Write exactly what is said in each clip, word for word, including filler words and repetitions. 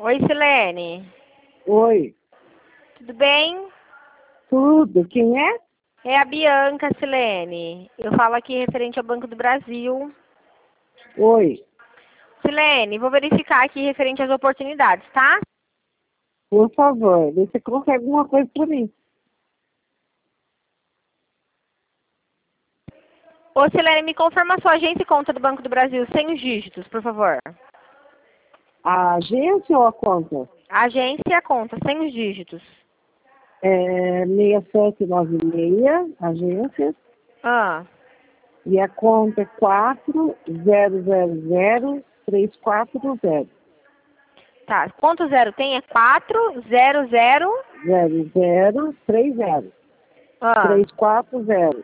Oi, Silene. Oi, Tudo bem? tudo. Quem é? É a Bianca, Silene. Eu falo aqui referente ao Banco do Brasil. Oi, Silene, vou verificar aqui referente às oportunidades, tá? por favor, vê se você consegue alguma coisa para mim. Ô, Silene, me confirma a sua agência e conta do Banco do Brasil sem os dígitos, por favor. A agência ou a conta? A agência e a conta sem os dígitos. É seis sete nove seis, agência, Ah, e a conta é quatro zero zero zero três quatro zero. tá. Quanto zero tem? É quatro zero zero. zero zero três zero Ah, três quatro zero.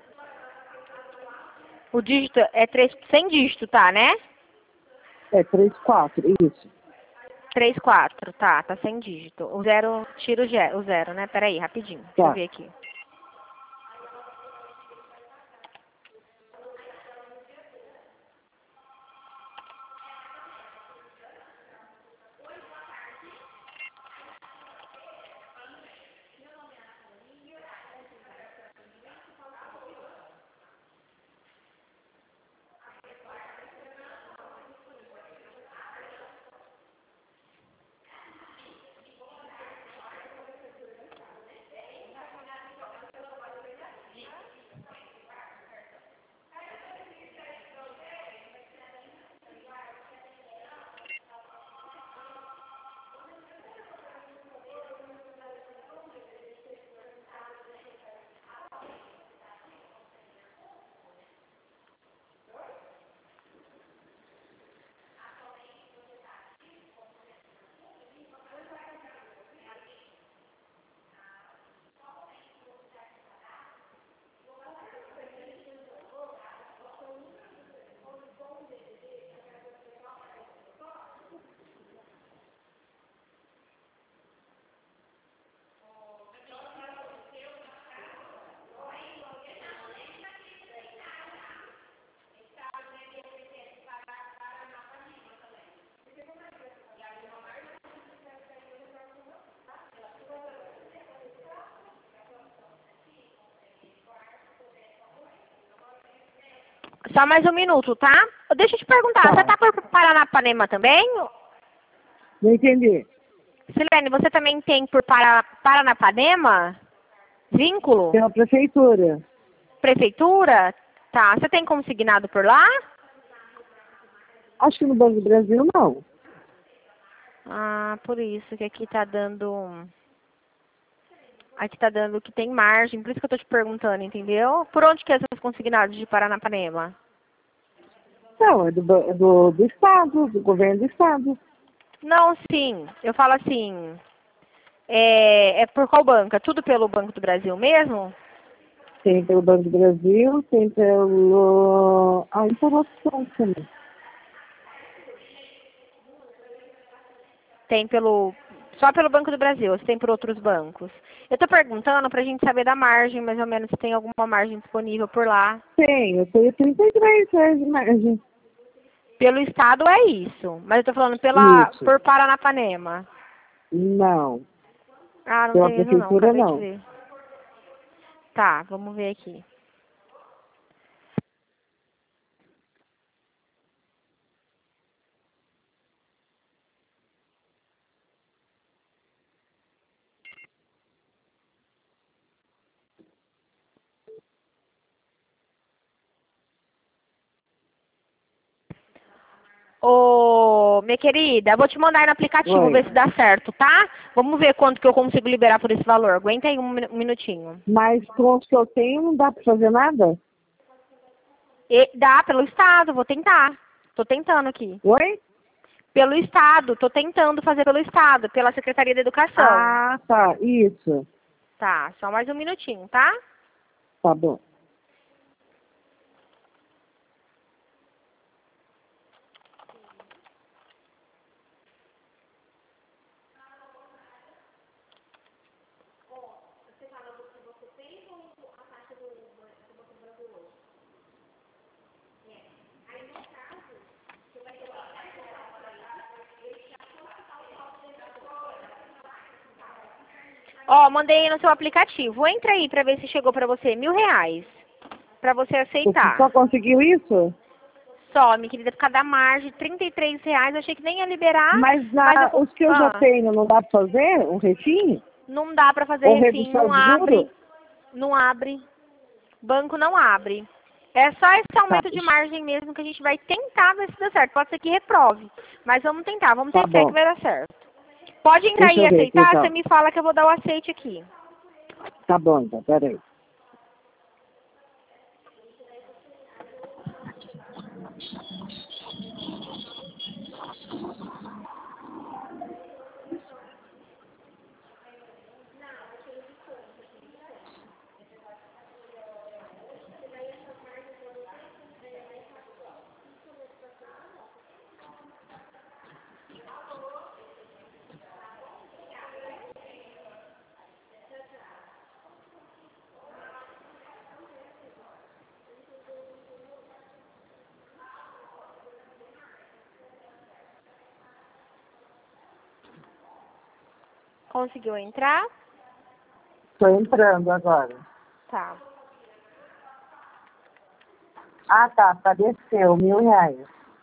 o dígito é três, sem dígito, tá, né? É três quatro, isso. Três quatro, tá, tá sem dígito. O zero, tira o, ge- o zero, né? Peraí, rapidinho. Deixa eu Tá. ver aqui. Só mais um minuto, tá? Deixa eu te perguntar, Tá. você tá por Paranapanema também? Não entendi. Silene, você também tem por Para, Paranapanema? Vínculo? Tem a prefeitura. Prefeitura? Tá. Você tem consignado por lá? Acho que no Banco do Brasil não. Ah, por isso que aqui tá dando... Aqui tá dando que tem margem, por isso que eu tô te perguntando, entendeu? Por onde que é essas consignados de Paranapanema? Não, é do, ba- do, do Estado, do governo do Estado. Não, sim. Eu falo assim... É, é por qual banco? É tudo pelo Banco do Brasil mesmo? Tem pelo Banco do Brasil, tem pelo... Ah, Internacional também. Tem pelo... Só pelo Banco do Brasil, ou se tem por outros bancos? Eu tô perguntando pra gente saber da margem, mais ou menos, se tem alguma margem disponível por lá. Tem, eu tenho trinta e três reais de margem. Pelo Estado é isso, mas eu tô falando pela, Isso. por Paranapanema. Não. Ah, não Pela tem mesmo não, prefeitura, acabei de não. ver. Tá, vamos ver aqui. Ô, minha querida, eu vou te mandar aí no aplicativo ver Oi. se dá certo, tá? Vamos ver quanto que eu consigo liberar por esse valor. Aguenta aí um minu- um minutinho. Mas com os que eu tenho, não dá para fazer nada? E dá pelo Estado, vou tentar. Tô tentando aqui. Oi? Pelo Estado, tô tentando fazer pelo Estado, pela Secretaria da Educação. Ah, tá. Isso. Tá, só mais um minutinho, tá? Tá bom. Ó, mandei aí no seu aplicativo. Entra aí pra ver se chegou pra você. Mil reais. Pra você aceitar. Você só conseguiu isso? Só, minha querida, por causa da margem, trinta e três reais. Eu achei que nem ia liberar. Mas, na, mas eu, os que eu ah, já tenho, não dá pra fazer um refim? Não dá pra fazer Ou refim, redução não de abre. juros? Não abre. Banco não abre. É só esse aumento Tá. de margem mesmo que a gente vai tentar ver se dá certo. Pode ser que reprove. Mas vamos tentar, vamos ter Tá fé bom. que vai dar certo. Pode entrar Deixa aí e eu ver aqui, aceitar, então. você me fala que eu vou dar o aceite aqui. Tá bom, então, peraí. Conseguiu entrar? Tô entrando agora. Tá. Ah, tá. Apareceu, mil reais.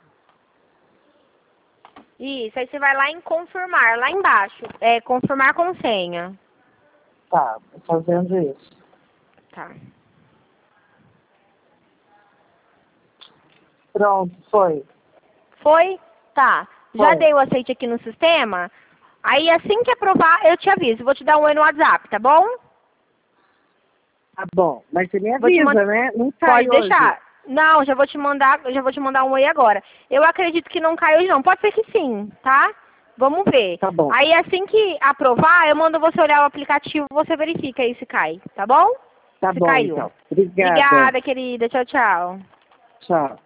Isso, aí você vai lá em confirmar, lá embaixo. É, confirmar com senha. Tá, tô fazendo isso. Tá. Pronto, foi. Foi? Tá. Já Foi. dei o aceite aqui no sistema. Aí assim que aprovar, eu te aviso. Vou te dar um oi no WhatsApp, tá bom? Tá bom. Mas você me Vou te avisa, man- né? Não cai Pode hoje. deixar. Não, já vou te mandar, já vou te mandar um oi agora. Eu acredito que não cai hoje não. Pode ser que sim, tá? Vamos ver. Tá bom. Aí assim que aprovar, eu mando você olhar o aplicativo, você verifica aí se cai, tá bom? Tá Se bom, caiu. então. Obrigada. Obrigada, querida. Tchau, tchau. Tchau.